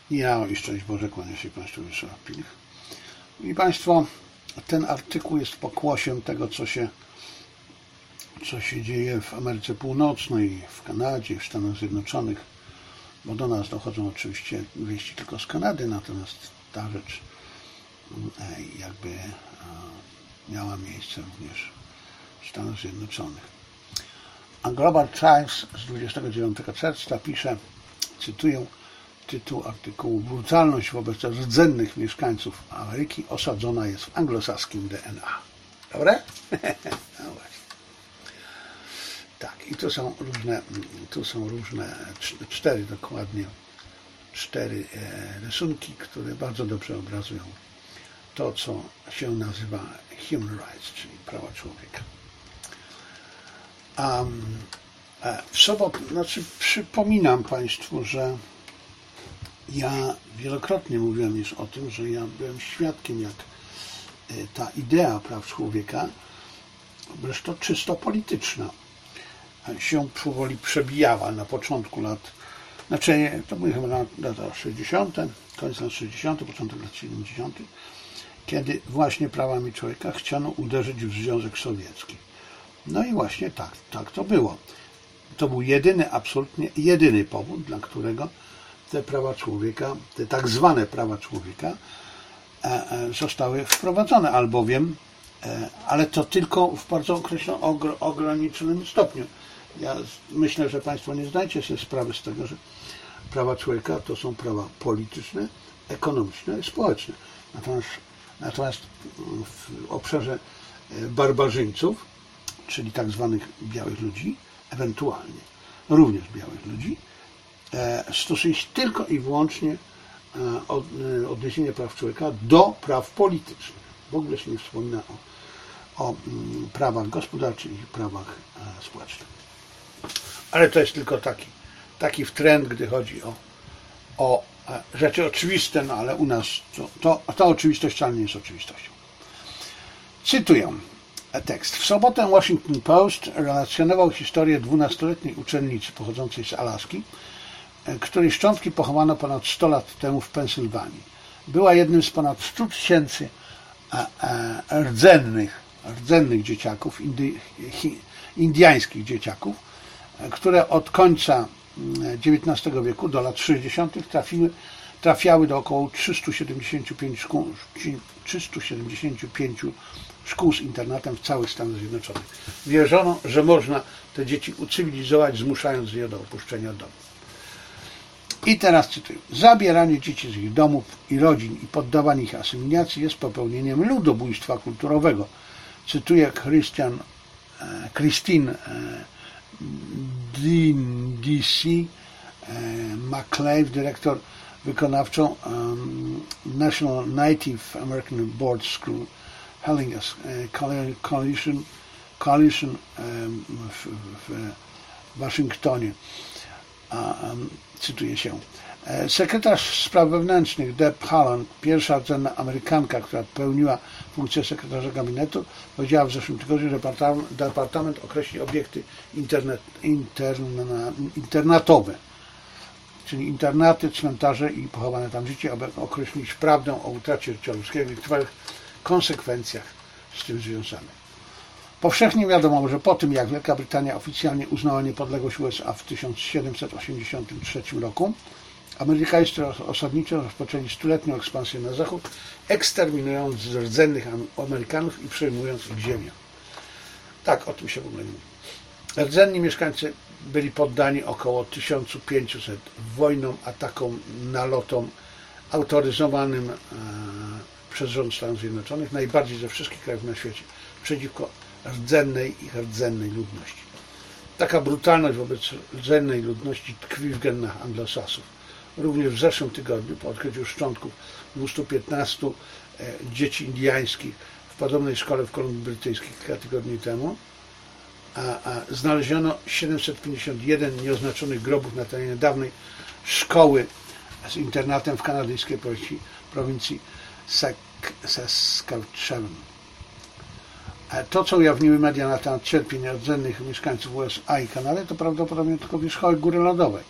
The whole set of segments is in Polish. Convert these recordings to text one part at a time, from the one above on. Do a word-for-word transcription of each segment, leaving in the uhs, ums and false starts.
Ja i szczęść Boże, kłania się Państwu Wiesław Pilch. I Państwo, ten artykuł jest pokłosiem tego, co się, co się dzieje w Ameryce Północnej, w Kanadzie, w Stanach Zjednoczonych, bo do nas dochodzą oczywiście wieści tylko z Kanady, natomiast ta rzecz jakby miała miejsce również w Stanach Zjednoczonych. A Global Times z dwudziestego dziewiątego czerwca pisze, cytuję tytuł artykułu: brutalność wobec rdzennych mieszkańców Ameryki osadzona jest w anglosaskim D N A. Dobre? No właśnie. Tak, i tu są różne, tu są różne, cztery dokładnie, cztery rysunki, które bardzo dobrze obrazują to, co się nazywa human rights, czyli prawa człowieka. A w sobotę, znaczy przypominam Państwu, że ja wielokrotnie mówiłem już o tym, że ja byłem świadkiem, jak ta idea praw człowieka, zresztą czysto polityczna, się powoli przebijała na początku lat, znaczy to były chyba lata sześćdziesiąte, koniec lat sześćdziesiątych, początek lat siedemdziesiątych, kiedy właśnie prawami człowieka chciano uderzyć w Związek Sowiecki. No i właśnie tak, tak to było. To był jedyny, absolutnie jedyny powód, dla którego te prawa człowieka, te tak zwane prawa człowieka zostały wprowadzone, albowiem, ale to tylko w bardzo określonym, ograniczonym stopniu. Ja myślę, że Państwo nie zdajecie sobie sprawy z tego, że prawa człowieka to są prawa polityczne, ekonomiczne i społeczne. Natomiast, natomiast w obszarze barbarzyńców, czyli tak zwanych białych ludzi, ewentualnie również białych ludzi, stosuje się tylko i wyłącznie odniesienie praw człowieka do praw politycznych. W ogóle się nie wspomina o, o prawach gospodarczych i prawach społecznych. Ale to jest tylko taki, taki wtręt, gdy chodzi o, o rzeczy oczywiste, no ale u nas to, to, ta oczywistość wcale nie jest oczywistością. Cytuję tekst. W sobotę Washington Post relacjonował historię dwunastoletniej uczennicy pochodzącej z Alaski, której szczątki pochowano ponad sto lat temu w Pensylwanii. Była jednym z ponad stu tysięcy rdzennych, rdzennych dzieciaków, indy, indyjskich dzieciaków, które od końca dziewiętnastego wieku do lat sześćdziesiątych trafiły, trafiały do około trzystu siedemdziesięciu pięciu szkół, trzystu siedemdziesięciu pięciu szkół z internatem w całych Stanach Zjednoczonych. Wierzono, że można te dzieci ucywilizować, zmuszając je do opuszczenia domu. I teraz cytuję. Zabieranie dzieci z ich domów i rodzin i poddawanie ich asymilacji jest popełnieniem ludobójstwa kulturowego. Cytuję Christian, Christine D C McClave, dyrektor wykonawczą National Native American Board School Hellingham Coalition, Coalition w, w Waszyngtonie. Cytuję się. Sekretarz spraw wewnętrznych Deb Haaland, pierwsza rdzenna Amerykanka, która pełniła funkcję sekretarza gabinetu, powiedziała w zeszłym tygodniu, że departament określi obiekty internet, interna, internatowe, czyli internaty, cmentarze i pochowane tam dzieci, aby określić prawdę o utracie życia ludzkiego i trwałych konsekwencjach z tym związanych. Powszechnie wiadomo, że po tym, jak Wielka Brytania oficjalnie uznała niepodległość U S A w tysiąc siedemset osiemdziesiątym trzecim roku, Amerykańscy osadnicy rozpoczęli stuletnią ekspansję na zachód, eksterminując rdzennych Amerykanów i przejmując ich ziemię. Tak, o tym się w ogóle nie mówi. Rdzenni mieszkańcy byli poddani około tysiąc pięćset wojnom, atakom, nalotom autoryzowanym e, przez rząd Stanów Zjednoczonych, najbardziej ze wszystkich krajów na świecie, przeciwko rdzennej i rdzennej ludności. Taka brutalność wobec rdzennej ludności tkwi w genach anglosasów. Również w zeszłym tygodniu, po odkryciu szczątków dwustu piętnastu e, dzieci indyjskich w podobnej szkole w Kolumbii Brytyjskiej kilka tygodni temu, a, a znaleziono siedemset pięćdziesiąt jeden nieoznaczonych grobów na terenie dawnej szkoły z internatem w kanadyjskiej prowincji, prowincji Saskatchewan. To, co ujawniły media na temat cierpień rdzennych mieszkańców U S A i Kanady, to prawdopodobnie tylko wierzchołek góry lodowej.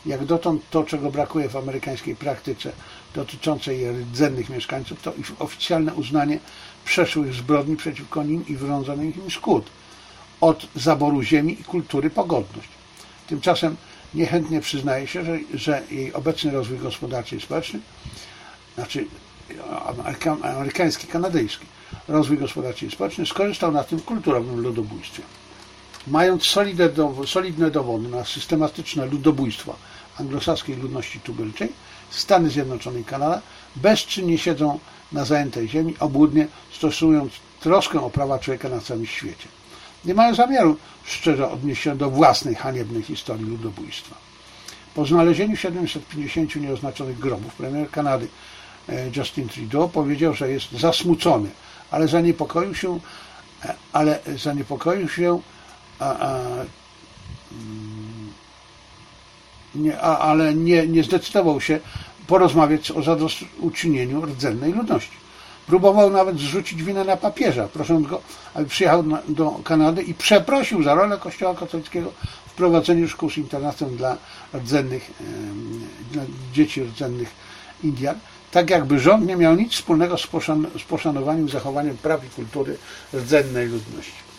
jak dotąd to, czego brakuje w amerykańskiej praktyce dotyczącej rdzennych mieszkańców, to ich oficjalne uznanie przeszłych zbrodni przeciwko nim i wyrządzonych im szkód, od zaboru ziemi i kultury po godność. Tymczasem niechętnie przyznaje się, że, że jej obecny rozwój gospodarczy i społeczny, znaczy ameryka, amerykański, kanadyjski rozwój gospodarczy i społeczny skorzystał na tym kulturowym ludobójstwie. Mając solidne, solidne dowody na systematyczne ludobójstwo anglosaskiej ludności tubylczej, Stany Zjednoczone i Kanada bezczynnie siedzą na zajętej ziemi, obłudnie stosując troskę o prawa człowieka na całym świecie. Nie mają zamiaru szczerze odnieść się do własnej haniebnej historii ludobójstwa. Po znalezieniu siedemset pięćdziesięciu nieoznaczonych grobów premier Kanady Justin Trudeau powiedział, że jest zasmucony, ale zaniepokoił się, ale zaniepokoił się a, a, nie, a, ale nie, nie zdecydował się porozmawiać o zadośćuczynieniu rdzennej ludności. Próbował nawet zrzucić winę na papieża, prosząc go, aby przyjechał na, do Kanady i przeprosił za rolę Kościoła katolickiego w prowadzeniu szkół z internatem dla rdzennych, dla dzieci rdzennych Indian, tak jakby rząd nie miał nic wspólnego z, poszan z poszanowaniem, zachowaniem praw i kultury rdzennej ludności.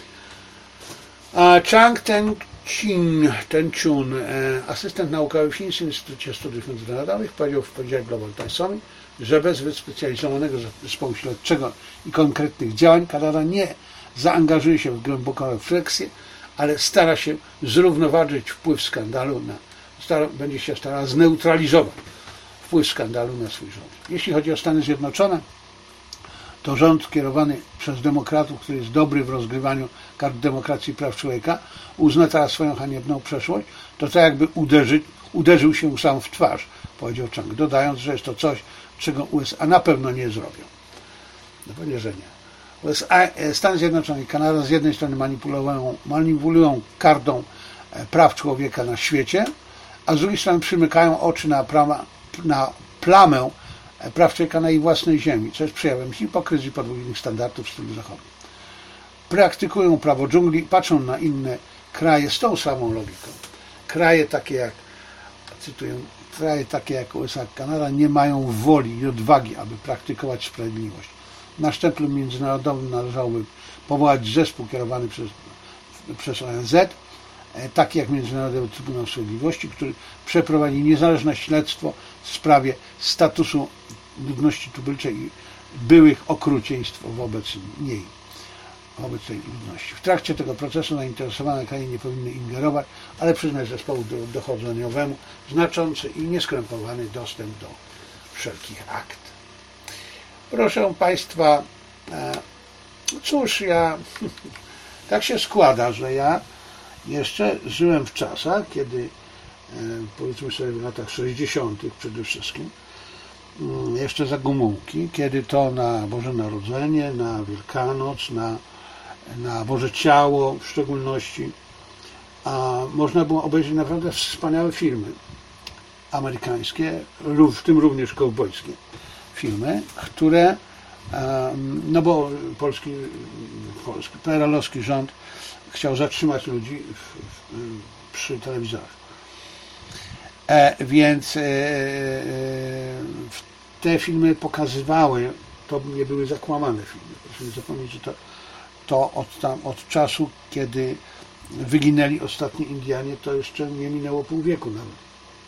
A Chang Ten-Chin, Ten-Chun, asystent naukowy w Chińskim Instytucie Studiów Międzynarodowych, powiedział w poniedziałek Global Timesowi, że bez wyspecjalizowanego zespołu śledczego i konkretnych działań Kanada nie zaangażuje się w głęboką refleksję, ale stara się zrównoważyć wpływ skandalu na, stara, będzie się starała zneutralizować wpływ skandalu na swój rząd. Jeśli chodzi o Stany Zjednoczone, to rząd kierowany przez demokratów, który jest dobry w rozgrywaniu kart demokracji i praw człowieka, uzna teraz swoją haniebną przeszłość, to tak jakby uderzyć, uderzył się sam w twarz, powiedział Chang, dodając, że jest to coś, czego U S A na pewno nie zrobią. No pewnie, że nie. U S A, Stany Zjednoczone i Kanada z jednej strony manipulują, manipulują kartą praw człowieka na świecie, a z drugiej strony przymykają oczy na, prawa, na plamę praw człowieka na ich własnej ziemi, co jest przejawem hipokryzji, podwójnych standardów w stylu zachodnim. Praktykują prawo dżungli, patrzą na inne kraje z tą samą logiką. Kraje takie jak, cytuję, kraje takie jak U S A, Kanada nie mają woli i odwagi, aby praktykować sprawiedliwość. Na szczeblu międzynarodowym należałoby powołać zespół kierowany przez, przez O N Z, taki jak Międzynarodowy Trybunał Sprawiedliwości, który przeprowadzi niezależne śledztwo w sprawie statusu ludności tubylczej i byłych okrucieństw wobec niej, wobec tej ludności. W trakcie tego procesu zainteresowane kraje nie powinny ingerować, ale przyznać zespołu dochodzeniowemu znaczący i nieskrępowany dostęp do wszelkich akt. Proszę Państwa, cóż, ja tak się składa, że ja jeszcze żyłem w czasach, kiedy, powiedzmy sobie w latach sześćdziesiątych przede wszystkim, jeszcze za Gomułki, kiedy to na Boże Narodzenie, na Wielkanoc, na, na Boże Ciało w szczególności, a można było obejrzeć naprawdę wspaniałe filmy amerykańskie, w tym również kowbojskie filmy, które, no bo polski, polski P R L-owski rząd chciał zatrzymać ludzi w, w, przy telewizorach. E, więc e, te filmy pokazywały, to nie były zakłamane filmy. Proszę nie zapomnieć, że to, to od, tam, od czasu, kiedy wyginęli ostatni Indianie, to jeszcze nie minęło pół wieku nawet.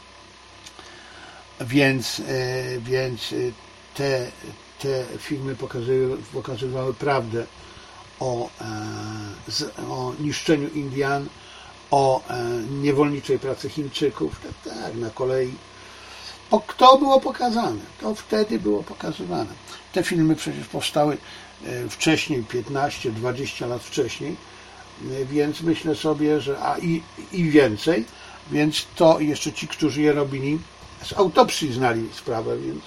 Więc, e, więc te, te filmy pokazywały, pokazywały prawdę o, o niszczeniu Indian, o niewolniczej pracy Chińczyków, tak, tak, na kolei. To było pokazane, to wtedy było pokazywane. Te filmy przecież powstały wcześniej, piętnaście dwadzieścia lat wcześniej, więc myślę sobie, że a i, i więcej, więc to jeszcze ci, którzy je robili, z autopsji znali sprawę, więc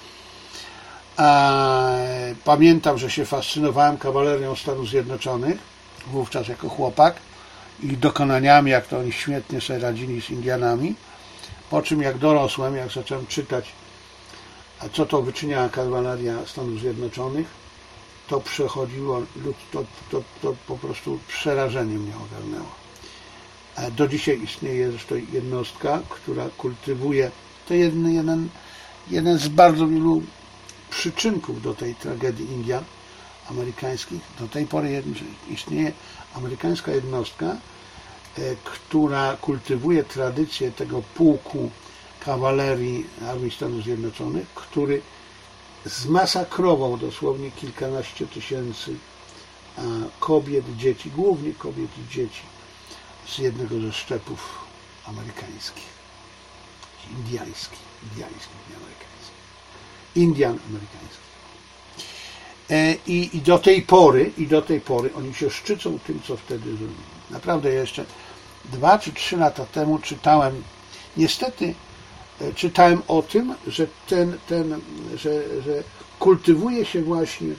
pamiętam, że się fascynowałem kawalerią Stanów Zjednoczonych, wówczas jako chłopak, ich dokonaniami, jak to oni świetnie sobie radzili z Indianami, po czym jak dorosłem, jak zacząłem czytać, co to wyczyniała kawaleria Stanów Zjednoczonych, to to przechodziło, to, to, to po prostu przerażenie mnie ogarnęło. Do dzisiaj istnieje zresztą jednostka, która kultywuje, to jeden, jeden, jeden z bardzo wielu przyczynków do tej tragedii Indian amerykańskich. Do tej pory istnieje amerykańska jednostka, która kultywuje tradycję tego pułku kawalerii Armii Stanów Zjednoczonych, który zmasakrował dosłownie kilkanaście tysięcy kobiet, dzieci, głównie kobiet i dzieci z jednego ze szczepów amerykańskich, indiańskich, indiańskich, nie amerykańskich, Indian amerykańskich. I, I do tej pory, i do tej pory oni się szczycą tym, co wtedy zrobili. Naprawdę jeszcze dwa czy trzy lata temu czytałem, niestety czytałem o tym, że ten, ten że, że kultywuje się właśnie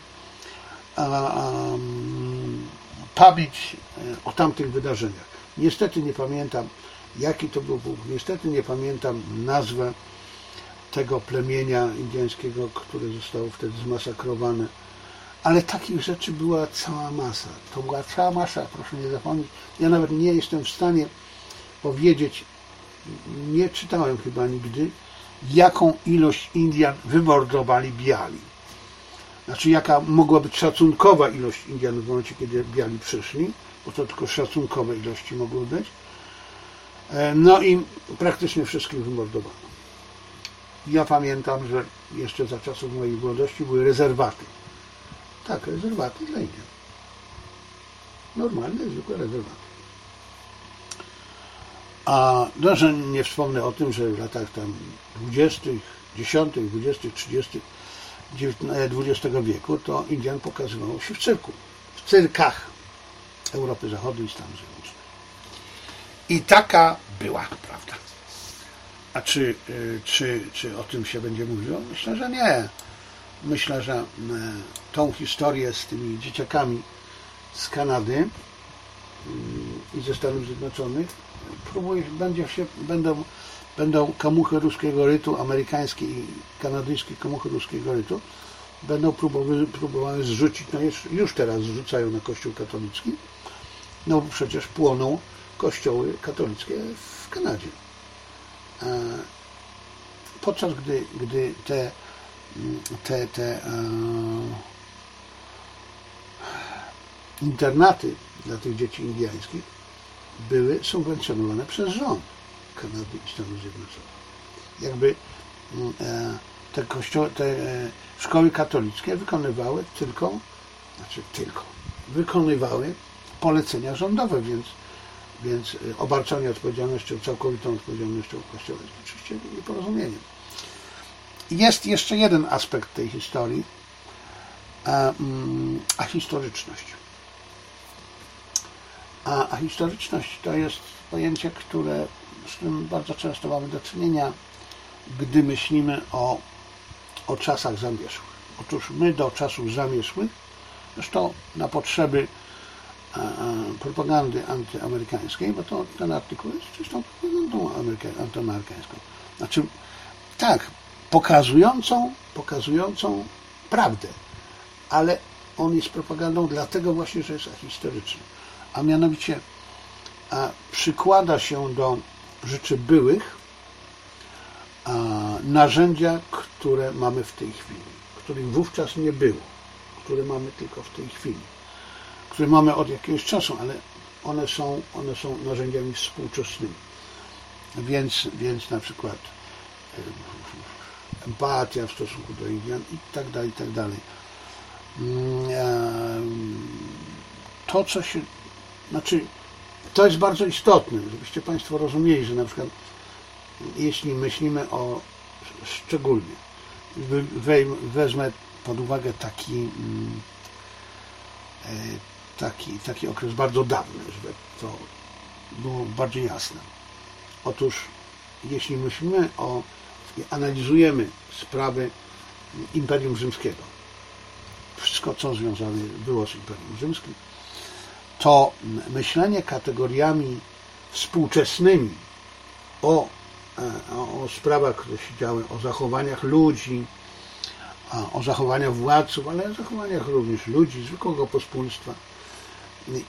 um, pamięć o tamtych wydarzeniach. Niestety nie pamiętam, jaki to był Bóg, niestety nie pamiętam nazwę tego plemienia indyjskiego, które zostało wtedy zmasakrowane, ale takich rzeczy była cała masa. To była cała masa, proszę nie zapomnieć. Ja nawet nie jestem w stanie powiedzieć, nie czytałem chyba nigdy, jaką ilość Indian wymordowali biali. Znaczy, jaka mogła być szacunkowa ilość Indian w momencie, kiedy biali przyszli, bo to tylko szacunkowe ilości mogły być. No i praktycznie wszystkich wymordowano. Ja pamiętam, że jeszcze za czasów mojej młodości były rezerwaty. Tak, rezerwaty dla Indian. Normalne, zwykłe rezerwaty. A no, że nie wspomnę o tym, że w latach tam dwudziestych, dziesiątych, dwudziestych, trzydziestych dwudziestego wieku to Indian pokazywało się w cyrku. W cyrkach Europy Zachodniej i Stanów Zjednoczonych. I taka była prawda. A czy, czy, czy o tym się będzie mówiło? Myślę, że nie. Myślę, że tą historię z tymi dzieciakami z Kanady i ze Stanów Zjednoczonych próbuje, będzie się, będą, będą komuchy ruskiego rytu, amerykańskie i kanadyjskie komuchy ruskiego rytu, będą próbowały, próbowały zrzucić, no już, już teraz zrzucają na Kościół katolicki, no bo przecież płoną kościoły katolickie w Kanadzie. Podczas gdy, gdy te, te, te uh, internaty dla tych dzieci indyjskich były subwencjonowane przez rząd Kanady i Stanów Zjednoczonych. Jakby te, kościoły, te szkoły katolickie wykonywały tylko, znaczy tylko, wykonywały polecenia rządowe, więc, więc obarczanie odpowiedzialnością, całkowitą odpowiedzialnością Kościoła jest oczywiście nieporozumieniem. Jest jeszcze jeden aspekt tej historii, a, a historyczność. A, a historyczność to jest pojęcie, które, z którym bardzo często mamy do czynienia, gdy myślimy o, o czasach zamierzchłych. Otóż my do czasów zamierzchłych, zresztą na potrzeby a, a, propagandy antyamerykańskiej, bo to ten artykuł jest czystą propagandą antyamerykańską. Znaczy, tak, pokazującą, pokazującą prawdę, ale on jest propagandą dlatego właśnie, że jest ahistoryczny. A mianowicie a, przykłada się do rzeczy byłych a, narzędzia, które mamy w tej chwili, których wówczas nie było, które mamy tylko w tej chwili, które mamy od jakiegoś czasu, ale one są, one są narzędziami współczesnymi. Więc, więc na przykład e, empatia w stosunku do Indian i tak dalej, i tak dalej. E, to, co się Znaczy, to jest bardzo istotne, żebyście Państwo rozumieli, że na przykład jeśli myślimy o szczególnie, wezmę pod uwagę taki, taki, taki okres bardzo dawny, żeby to było bardziej jasne. Otóż, jeśli myślimy o, analizujemy sprawy Imperium Rzymskiego, wszystko, co związane było z Imperium Rzymskim, to myślenie kategoriami współczesnymi o, o, o sprawach, które się działy, o zachowaniach ludzi, o zachowaniach władców, ale o zachowaniach również ludzi, zwykłego pospólstwa. I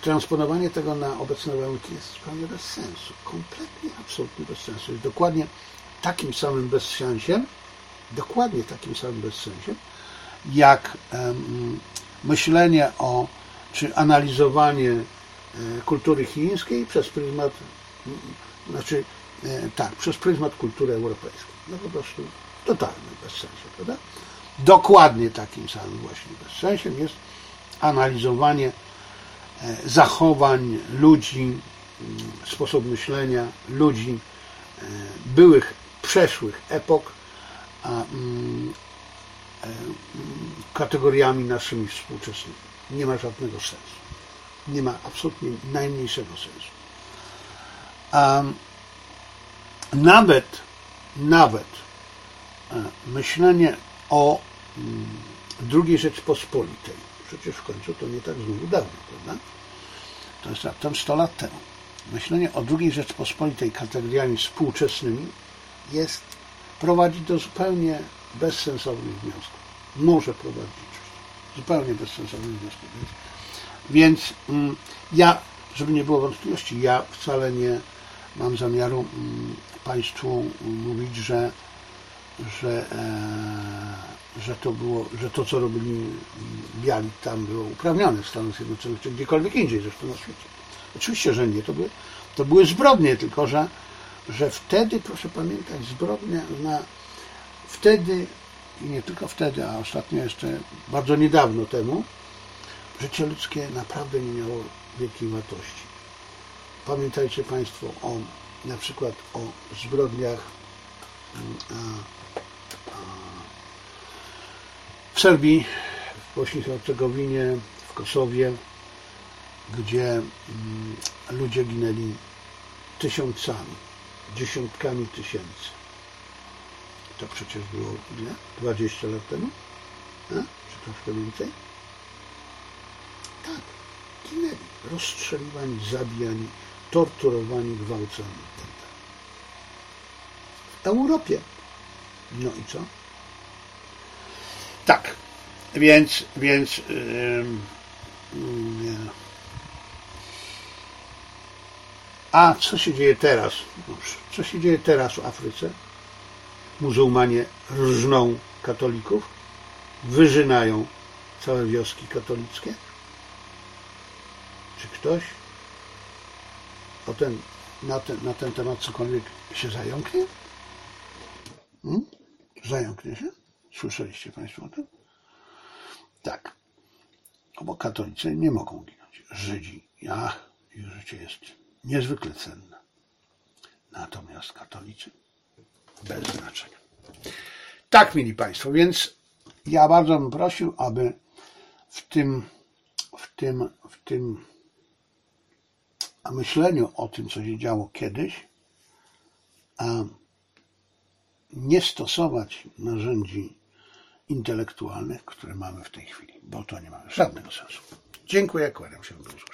transponowanie tego na obecne warunki jest zupełnie bez sensu. Kompletnie, absolutnie bez sensu. Jest dokładnie takim samym bezsensem, dokładnie takim samym bezsensem, jak um, myślenie o, czy analizowanie e, kultury chińskiej przez pryzmat, znaczy e, tak, przez pryzmat kultury europejskiej. No po prostu totalny bezsensem, prawda? Dokładnie takim samym właśnie bezsensem jest analizowanie e, zachowań ludzi, sposób myślenia ludzi e, byłych, przeszłych epok, a, mm, e, kategoriami naszymi współczesnymi. Nie ma żadnego sensu. Nie ma absolutnie najmniejszego sensu. A, nawet, nawet e, myślenie o mm, drugiej Rzeczpospolitej, przecież w końcu to nie tak znowu dawno, prawda? To jest raptem sto lat temu. Myślenie o drugiej Rzeczpospolitej kategoriami współczesnymi jest, prowadzi do zupełnie bezsensownych wniosków. Może prowadzić zupełnie bezsensownych wniosków. Więc, więc mm, ja, żeby nie było wątpliwości, ja wcale nie mam zamiaru mm, Państwu mówić, że, że, e, że to było, że to, co robili biali tam, było uprawnione w Stanach Zjednoczonych, czy gdziekolwiek indziej zresztą na świecie. Oczywiście, że nie. To były, to były zbrodnie, tylko że, że wtedy, proszę pamiętać, zbrodnia na wtedy, i nie tylko wtedy, a ostatnio jeszcze bardzo niedawno temu, życie ludzkie naprawdę nie miało wielkiej wartości. Pamiętajcie Państwo o, na przykład o zbrodniach a, a, w Serbii, w Bośni i Hercegowinie, w Kosowie, gdzie mm, ludzie ginęli tysiącami, dziesiątkami tysięcy. To przecież było ile? dwadzieścia lat temu? A? Czy troszkę więcej? Tak, ginęli, rozstrzeliwani, zabijani, torturowani, gwałceni itd. W Europie. No i co? Tak, więc, więc yy, yy, a co się dzieje teraz? Co się dzieje teraz w Afryce? Muzułmanie rżną katolików, wyżynają całe wioski katolickie. Czy ktoś o ten, na, ten, na ten temat cokolwiek się zająknie? Hmm? Zająknie się? Słyszeliście Państwo o tym? Tak. Bo katolicy nie mogą ginąć. Żydzi, ja, ich życie jest niezwykle cenne. Natomiast katolicy bez znaczenia. Tak, mili Państwo, więc ja bardzo bym prosił, aby w tym, w tym, w tym myśleniu o tym, co się działo kiedyś, a nie stosować narzędzi intelektualnych, które mamy w tej chwili, bo to nie ma żadnego sensu. Dziękuję, kłaniam się, do usłyszenia.